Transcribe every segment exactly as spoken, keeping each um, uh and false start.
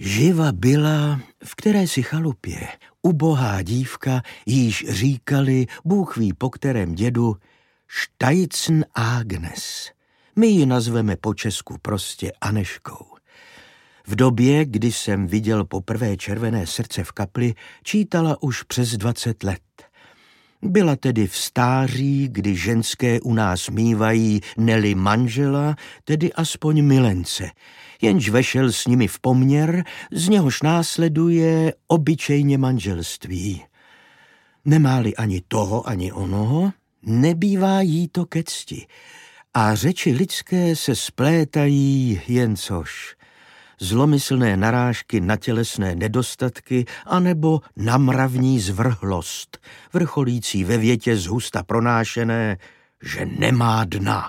Živa byla v kterési chalupě ubohá dívka, jíž říkali, Bůh ví po kterém dědu, Štajcn Agnes. My ji nazveme po česku prostě Aneškou. V době, kdy jsem viděl poprvé červené srdce v kapli, čítala už přes dvacet let. Byla tedy v stáří, kdy ženské u nás mívají neli manžela, tedy aspoň milence, jenž vešel s nimi v poměr, z něhož následuje obyčejně manželství. Nemá-li ani toho, ani onoho, nebývá jí to ke cti a řeči lidské se splétají jen což. Zlomyslné narážky na tělesné nedostatky anebo na mravní zvrhlost, vrcholící ve větě zhusta pronášené, že nemá dna.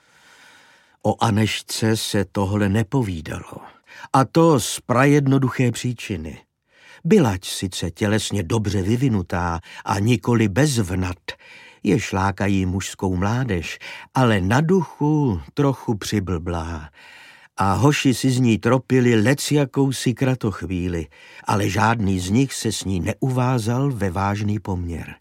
O Anešce se tohle nepovídalo, a to z prajednoduché příčiny. Bylač sice tělesně dobře vyvinutá a nikoli bezvnat, jež lákají mužskou mládež, ale na duchu trochu přiblblá. A hoši si z ní tropili lecjakousi kratochvíli, ale žádný z nich se s ní neuvázal ve vážný poměr.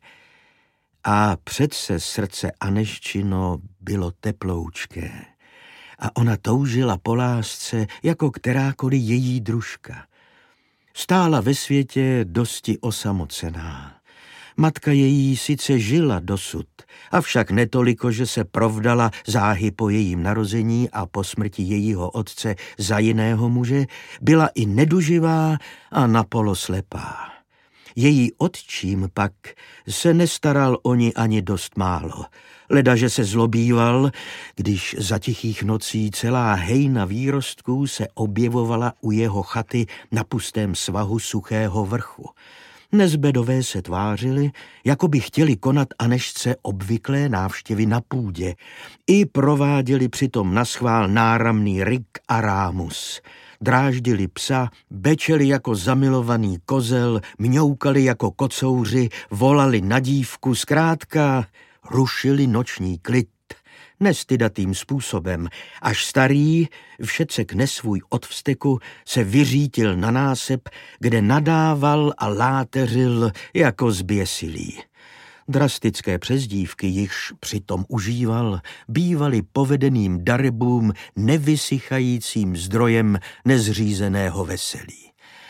A přece srdce Aneščino bylo teploučké a ona toužila po lásce jako kterákoliv její družka. Stála ve světě dosti osamocená. Matka její sice žila dosud, avšak netoliko, že se provdala záhy po jejím narození a po smrti jejího otce za jiného muže, byla i neduživá a napolo slepá. Její otčím pak se nestaral o ní ani dost málo, ledaže se zlobíval, když za tichých nocí celá hejna výrostků se objevovala u jeho chaty na pustém svahu suchého vrchu. Nezbedové se tvářili, jako by chtěli konat Anešce obvyklé návštěvy na půdě, i prováděli přitom naschvál náramný rik a rámus. Dráždili psa, bečeli jako zamilovaný kozel, mňoukali jako kocouři, volali na dívku, zkrátka rušili noční klid nestydatým způsobem, až starý, všecek nesvůj od vzteku, se vyřítil na násep, kde nadával a láteřil jako zběsilý. Drastické přezdívky, jichž přitom užíval, bývaly povedeným darebům nevysychajícím zdrojem nezřízeného veselí.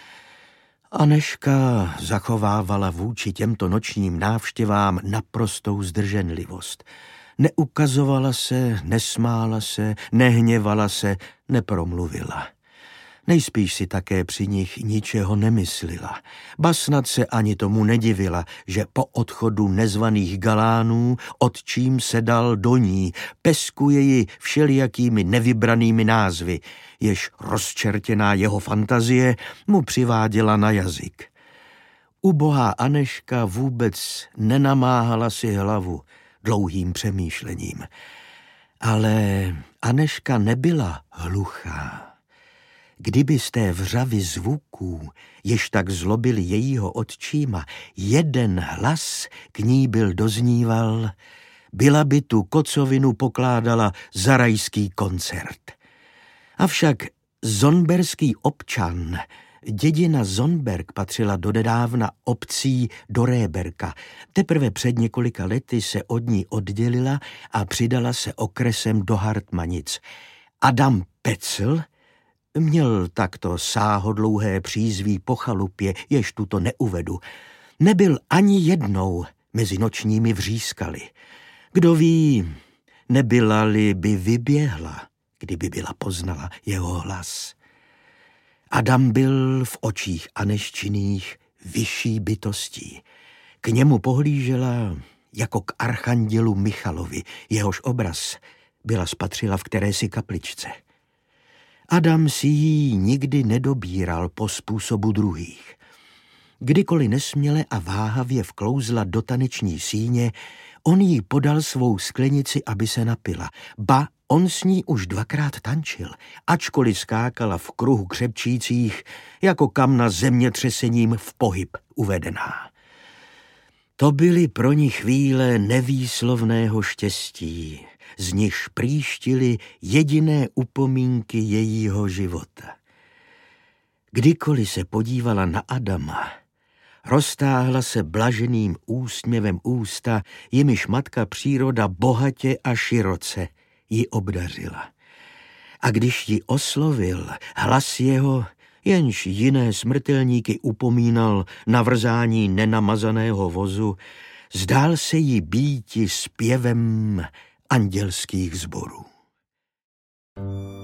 Aneška zachovávala vůči těmto nočním návštěvám naprostou zdrženlivost. Neukazovala se, nesmála se, nehněvala se, nepromluvila. Nejspíš si také při nich ničeho nemyslela. Ba snad se ani tomu nedivila, že po odchodu nezvaných galánů otčím sedal do ní, peskuje ji všelijakými nevybranými názvy, jež rozčertěná jeho fantazie mu přiváděla na jazyk. Ubohá Aneška vůbec nenamáhala si hlavu dlouhým přemýšlením. Ale Aneška nebyla hluchá. Kdyby z té vřavy zvuků, jež tak zlobili jejího otčíma, jeden hlas k ní byl dozníval, byla by tu kocovinu pokládala za rajský koncert. Avšak zonberský občan, dědina Zonberg patřila donedávna obcí do Réberka. Teprve před několika lety se od ní oddělila a přidala se okresem do Hartmanic. Adam Pecl měl takto sáhodlouhé přízví po chalupě, jež tuto neuvedu. Nebyl ani jednou mezi nočními vřískaly. Kdo ví, nebyla-li by vyběhla, kdyby byla poznala jeho hlas. Adam byl v očích Aneščiných vyšší bytostí. K němu pohlížela jako k archandělu Michalovi, jehož obraz byla spatřila v kterési kapličce. Adam si ji nikdy nedobíral po způsobu druhých. Kdykoliv nesměle a váhavě vklouzla do taneční síně, on jí podal svou sklenici, aby se napila. Ba, on s ní už dvakrát tančil, ačkoliv skákala v kruhu křepčících, jako kamna zemětřesením v pohyb uvedená. To byly pro ní chvíle nevýslovného štěstí, z nichž prýštily jediné upomínky jejího života. Kdykoliv se podívala na Adama, roztáhla se blaženým úsměvem ústa, jimiž matka příroda bohatě a široce ji obdařila. A když ji oslovil hlas jeho, jenž jiné smrtelníky upomínal na vrzání nenamazaného vozu, zdál se jí býti zpěvem andělských sborů.